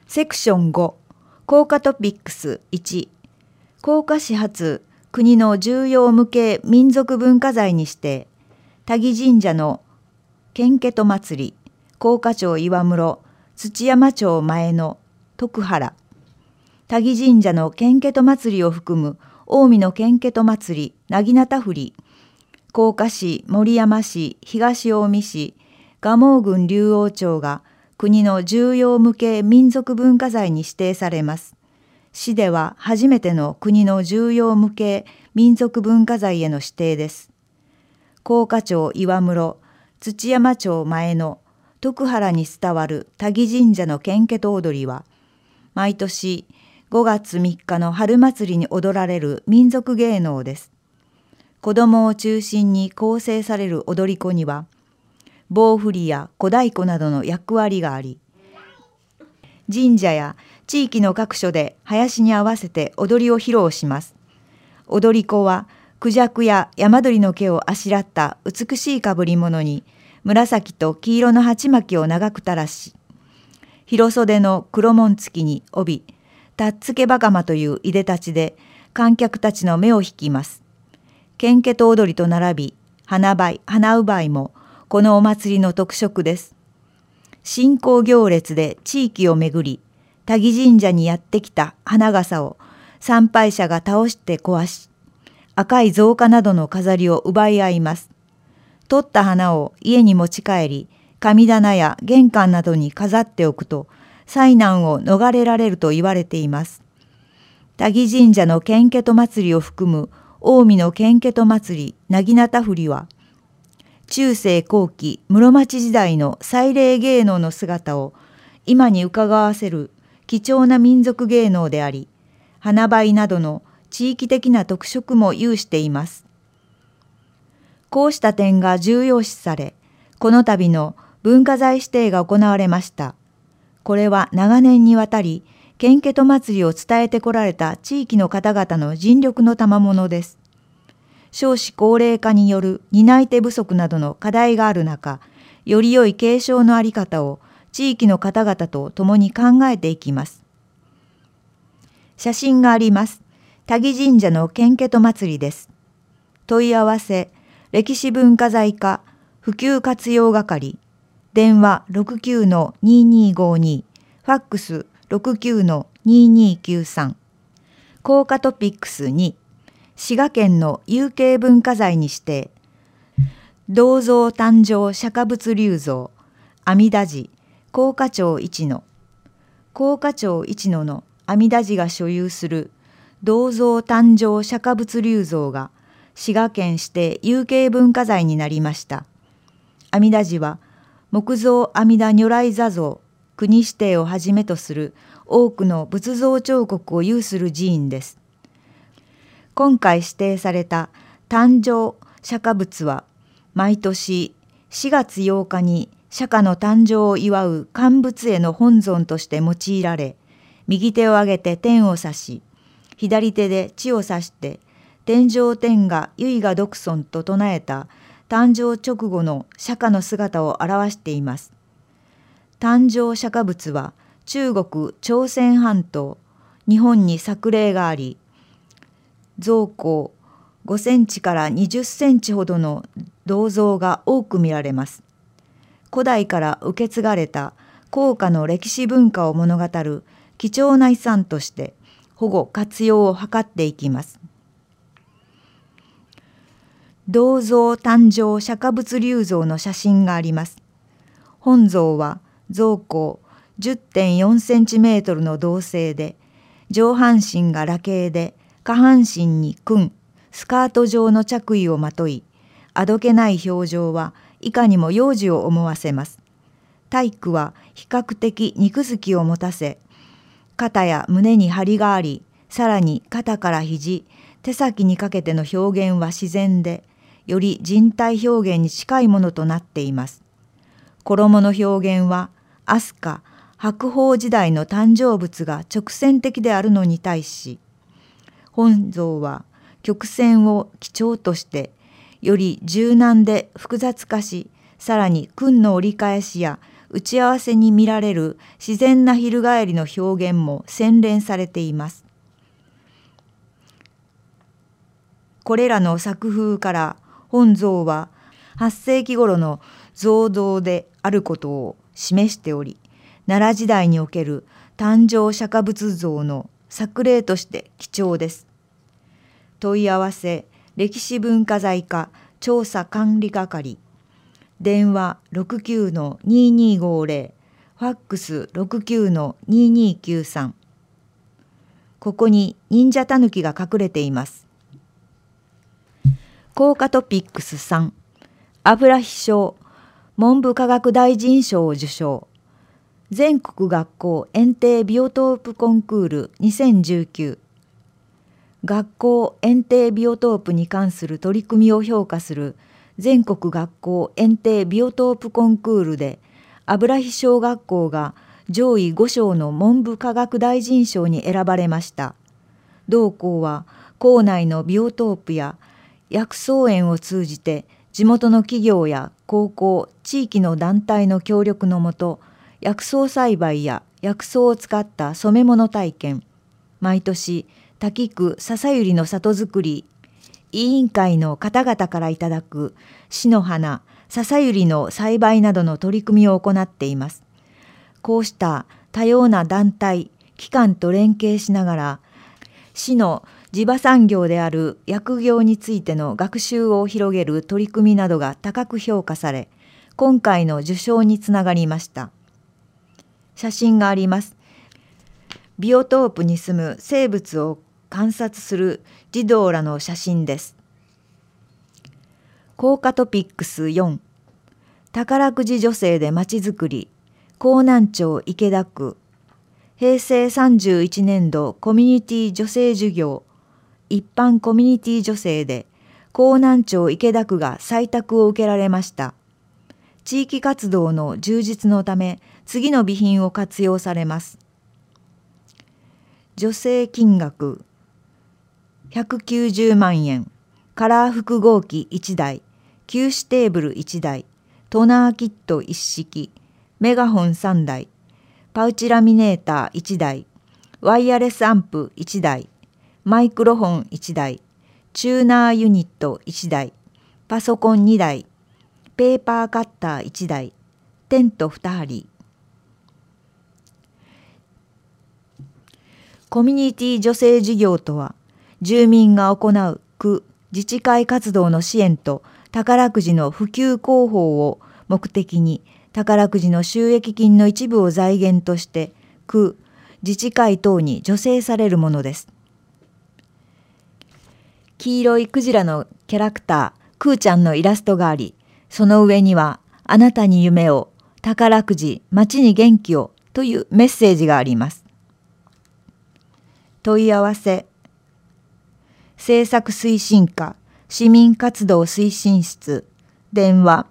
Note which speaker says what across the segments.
Speaker 1: セクション5、効果トピックス1、甲賀市発国の重要無形民族文化財に指定、多義神社の献血祭り、甲賀町岩室、土山町前の徳原、多義神社の献血祭りを含む近江の献血祭り、薙刀振り、甲賀市、守山市、東近江市、蒲生郡竜王町が国の重要無形民族文化財に指定されます。市では初めての国の重要無形民族文化財への指定です。甲賀町岩室、土山町前の徳原に伝わる多義神社の献血踊りは、毎年5月3日の春祭りに踊られる民族芸能です。子供を中心に構成される踊り子には、棒振りや小太鼓などの役割があり、神社や地域の各所で囃子に合わせて踊りを披露します。踊り子はクジャクや山鳥の毛をあしらった美しい被り物に紫と黄色の鉢巻きを長く垂らし、広袖の黒紋付きに帯、たっつけばかまといういでたちで観客たちの目を引きます。献血踊りと並び、花灰、花奪いもこのお祭りの特色です。信仰行列で地域を巡り、多義神社にやってきた花笠を参拝者が倒して壊し、赤い造花などの飾りを奪い合います。取った花を家に持ち帰り、神棚や玄関などに飾っておくと、災難を逃れられると言われています。多義神社の献血祭りを含む近江の献血祭り、薙刀振りは、中世後期室町時代の祭礼芸能の姿を今に伺わせる貴重な民族芸能であり、花灰などの地域的な特色も有しています。こうした点が重要視され、この度の文化財指定が行われました。これは長年にわたり、献血祭りを伝えてこられた地域の方々の尽力の賜物です。少子高齢化による担い手不足などの課題がある中、より良い継承のあり方を地域の方々と共に考えていきます。写真があります。多義神社の献血祭りです。問い合わせ、歴史文化財課普及活用係、電話 69-2252、ファックス 69-2293。効果トピックス2、滋賀県の有形文化財に指定、銅像誕生釈仏立像、阿弥陀寺、甲賀町一野。甲賀町一野の阿弥陀寺が所有する銅像誕生釈仏立像が滋賀県指定有形文化財になりました。阿弥陀寺は木造阿弥陀如来坐像、国指定をはじめとする多くの仏像彫刻を有する寺院です。今回指定された誕生釈仏は毎年4月8日に釈迦の誕生を祝う乾仏会の本尊として用いられ、右手を上げて天を指し、左手で地を指して天上天下唯我独尊と唱えた誕生直後の釈迦の姿を表しています。誕生釈仏は中国朝鮮半島、日本に作例があり、像高5センチから20センチほどの銅像が多く見られます。古代から受け継がれた甲賀の歴史文化を物語る貴重な遺産として保護活用を図っていきます。銅像誕生釈仏立像の写真があります。本像は像高 10.4 センチメートルの銅製で、上半身が裸系で、下半身に裙、スカート状の着衣をまとい、あどけない表情はいかにも幼児を思わせます。体躯は比較的肉付きを持たせ、肩や胸に張りがあり、さらに肩から肘、手先にかけての表現は自然で、より人体表現に近いものとなっています。衣の表現は、飛鳥、白鳳時代の誕生物が直線的であるのに対し、本像は曲線を基調として、より柔軟で複雑化し、さらに訓の折り返しや打ち合わせに見られる自然な翻りの表現も洗練されています。これらの作風から本像は8世紀頃の造像であることを示しており、奈良時代における誕生釈迦仏像の作例として貴重です。問い合わせ歴史文化財課調査管理係、電話 69-2250、ファックス 69-2293。ここに忍者たぬきが隠れています。効果トピックス3、油飛賞、文部科学大臣賞を受賞。全国学校園庭ビオトープコンクール2019。学校園庭ビオトープに関する取り組みを評価する全国学校園庭ビオトープコンクールで、油飛小学校が上位5賞の文部科学大臣賞に選ばれました。同校は校内のビオトープや薬草園を通じて地元の企業や高校、地域の団体の協力のもと、薬草栽培や薬草を使った染め物体験、毎年滝区笹百合の里づくり委員会の方々からいただく市の花、笹百合の栽培などの取り組みを行っています。こうした多様な団体、機関と連携しながら、市の地場産業である薬業についての学習を広げる取り組みなどが高く評価され、今回の受賞につながりました。写真があります。ビオトープに住む生物を観察する児童らの写真です。効果トピックス4、宝くじ女性でまちづくり、江南町池田区、平成31年度コミュニティ女性授業、一般コミュニティ女性で、江南町池田区が採択を受けられました。地域活動の充実のため、次の備品を活用されます。助成金額190万円、カラー複合機1台、吸紙テーブル1台、トナーキット1式、メガホン3台、パウチラミネーター1台、ワイヤレスアンプ1台、マイクロフォン1台、チューナーユニット1台、パソコン2台、ペーパーカッター1台、テント2針。コミュニティ女性事業とは、住民が行う区自治会活動の支援と宝くじの普及広報を目的に、宝くじの収益金の一部を財源として区自治会等に助成されるものです。黄色いクジラのキャラクタークーちゃんのイラストがあり、その上にはあなたに夢を、宝くじ、街に元気をというメッセージがあります。問い合わせ、政策推進課市民活動推進室、電話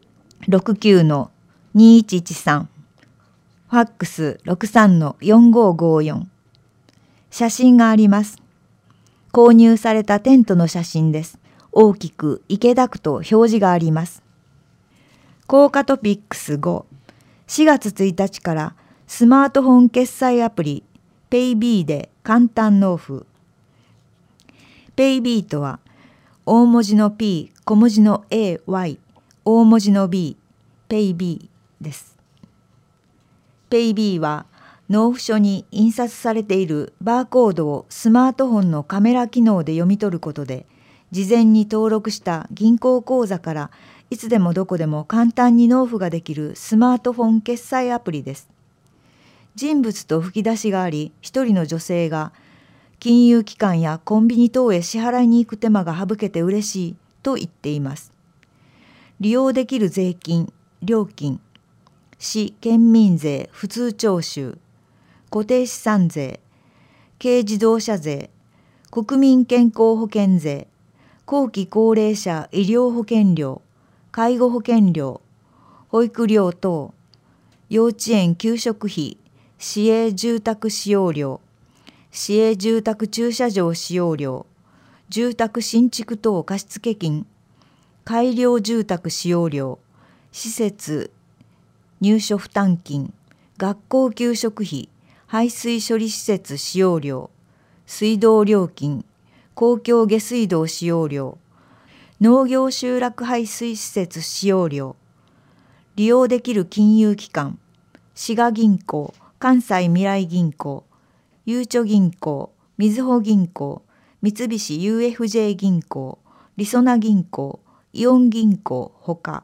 Speaker 1: 69-2113、ファックス 63-4554。写真があります。購入されたテントの写真です。大きく池田区と表示があります。効果トピックス5、4月1日からスマートフォン決済アプリペイビーで簡単納付。ペイビーとは大文字の P、小文字の AY、大文字の B、ペイビーです。ペイビーは納付書に印刷されているバーコードをスマートフォンのカメラ機能で読み取ることで、事前に登録した銀行口座からいつでもどこでも簡単に納付ができるスマートフォン決済アプリです。人物と吹き出しがあり、一人の女性が金融機関やコンビニ等へ支払いに行く手間が省けて嬉しいと言っています。利用できる税金、料金、市県民税普通徴収、固定資産税、軽自動車税、国民健康保険税、後期高齢者医療保険料、介護保険料、保育料等、幼稚園給食費、市営住宅使用料、市営住宅駐車場使用料、住宅新築等貸付金、改良住宅使用料、施設入所負担金、学校給食費、排水処理施設使用料、水道料金、公共下水道使用料、農業集落排水施設使用料、利用できる金融機関、滋賀銀行、関西未来銀行、ゆうちょ銀行、みずほ銀行、三菱 UFJ 銀行、りそな銀行、イオン銀行ほか。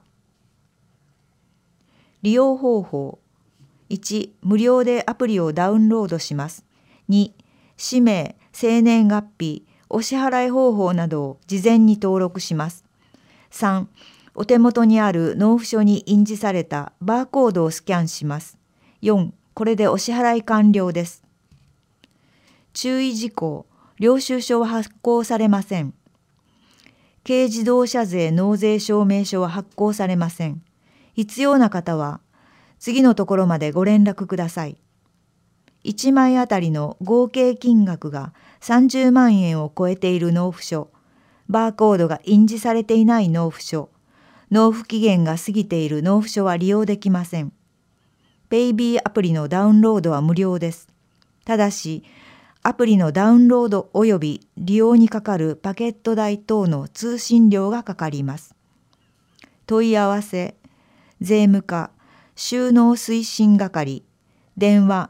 Speaker 1: 利用方法。1、無料でアプリをダウンロードします。2、氏名、生年月日、お支払い方法などを事前に登録します。3、お手元にある納付書に印字されたバーコードをスキャンします。4、これでお支払い完了です。注意事項。領収書は発行されません。軽自動車税納税証明書は発行されません。必要な方は次のところまでご連絡ください。1枚あたりの合計金額が30万円を超えている納付書、バーコードが印字されていない納付書、納付期限が過ぎている納付書は利用できません。ペイビーアプリのダウンロードは無料です。ただし、アプリのダウンロード及び利用にかかるパケット代等の通信料がかかります。問い合わせ、税務課、収納推進係、電話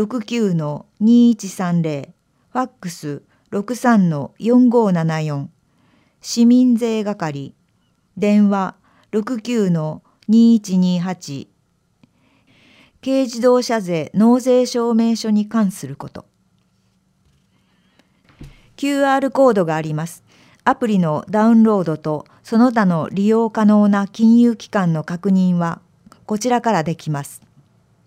Speaker 1: 69-2130、ファックス 63-4574、市民税係、電話 69-2128、軽自動車税納税証明書に関すること。QR コードがあります。アプリのダウンロードとその他の利用可能な金融機関の確認はこちらからできます。